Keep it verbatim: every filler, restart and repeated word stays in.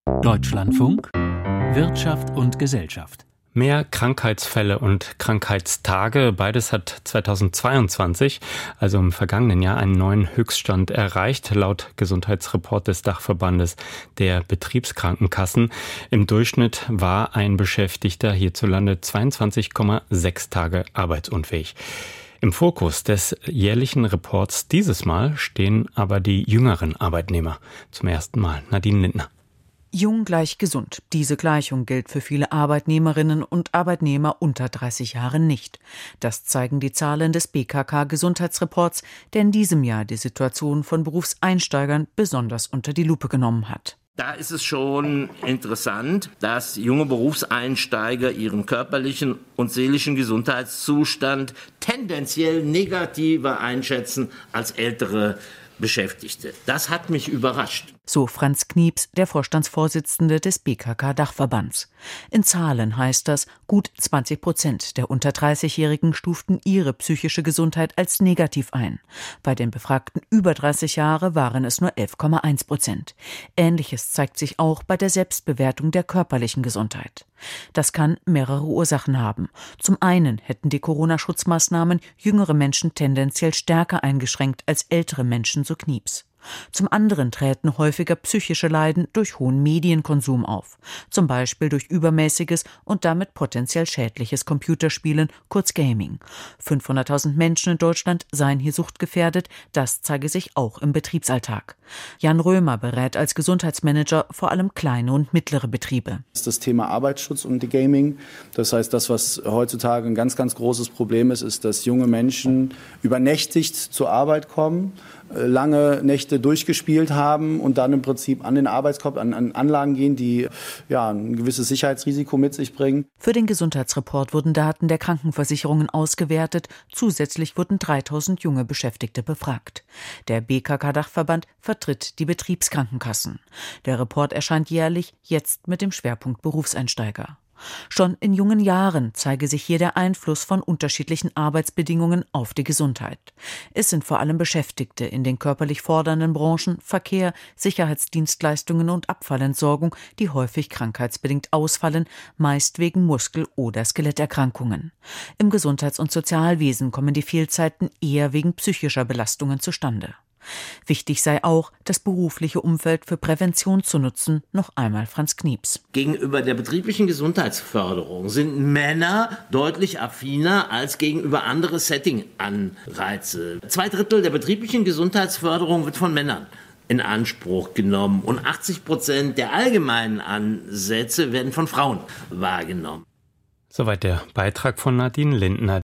Deutschlandfunk Wirtschaft und Gesellschaft. Mehr Krankheitsfälle und Krankheitstage, beides hat zweitausendzweiundzwanzig, also im vergangenen Jahr, einen neuen Höchststand erreicht, laut Gesundheitsreport des Dachverbandes der Betriebskrankenkassen. Im Durchschnitt war ein Beschäftigter hierzulande zweiundzwanzig Komma sechs Tage arbeitsunfähig. Im Fokus des jährlichen Reports dieses Mal stehen aber die jüngeren Arbeitnehmer. Zum ersten Mal Nadine Lindner. Jung gleich gesund. Diese Gleichung gilt für viele Arbeitnehmerinnen und Arbeitnehmer unter dreißig Jahren nicht. Das zeigen die Zahlen des B K K-Gesundheitsreports, der in diesem Jahr die Situation von Berufseinsteigern besonders unter die Lupe genommen hat. Da ist es schon interessant, dass junge Berufseinsteiger ihren körperlichen und seelischen Gesundheitszustand tendenziell negativer einschätzen als ältere Beschäftigte. Das hat mich überrascht. So Franz Knieps, der Vorstandsvorsitzende des B K K-Dachverbands. In Zahlen heißt das, gut zwanzig Prozent der unter dreißigjährigen stuften ihre psychische Gesundheit als negativ ein. Bei den Befragten über dreißig Jahre waren es nur elf Komma eins Prozent. Ähnliches zeigt sich auch bei der Selbstbewertung der körperlichen Gesundheit. Das kann mehrere Ursachen haben. Zum einen hätten die Corona-Schutzmaßnahmen jüngere Menschen tendenziell stärker eingeschränkt als ältere Menschen, so Knieps. Zum anderen treten häufiger psychische Leiden durch hohen Medienkonsum auf, zum Beispiel durch übermäßiges und damit potenziell schädliches Computerspielen, kurz Gaming. fünfhunderttausend Menschen in Deutschland seien hier suchtgefährdet, das zeige sich auch im Betriebsalltag. Jan Römer berät als Gesundheitsmanager vor allem kleine und mittlere Betriebe. Das ist das Thema Arbeitsschutz und die Gaming. Das heißt, das, was heutzutage ein ganz, ganz großes Problem ist, ist, dass junge Menschen übernächtigt zur Arbeit kommen, lange Nächte durchgespielt haben und dann im Prinzip an den Arbeitskorb, an, an Anlagen gehen, die ja ein gewisses Sicherheitsrisiko mit sich bringen. Für den Gesundheitsreport wurden Daten der Krankenversicherungen ausgewertet. Zusätzlich wurden dreitausend junge Beschäftigte befragt. Der B K K-Dachverband vertritt die Betriebskrankenkassen. Der Report erscheint jährlich, jetzt mit dem Schwerpunkt Berufseinsteiger. Schon in jungen Jahren zeige sich hier der Einfluss von unterschiedlichen Arbeitsbedingungen auf die Gesundheit. Es sind vor allem Beschäftigte in den körperlich fordernden Branchen, Verkehr, Sicherheitsdienstleistungen und Abfallentsorgung, die häufig krankheitsbedingt ausfallen, meist wegen Muskel- oder Skeletterkrankungen. Im Gesundheits- und Sozialwesen kommen die Fehlzeiten eher wegen psychischer Belastungen zustande. Wichtig sei auch, das berufliche Umfeld für Prävention zu nutzen, noch einmal Franz Knieps. Gegenüber der betrieblichen Gesundheitsförderung sind Männer deutlich affiner als gegenüber andere Setting-Anreize. Zwei Drittel der betrieblichen Gesundheitsförderung wird von Männern in Anspruch genommen und achtzig Prozent der allgemeinen Ansätze werden von Frauen wahrgenommen. Soweit der Beitrag von Nadine Lindner.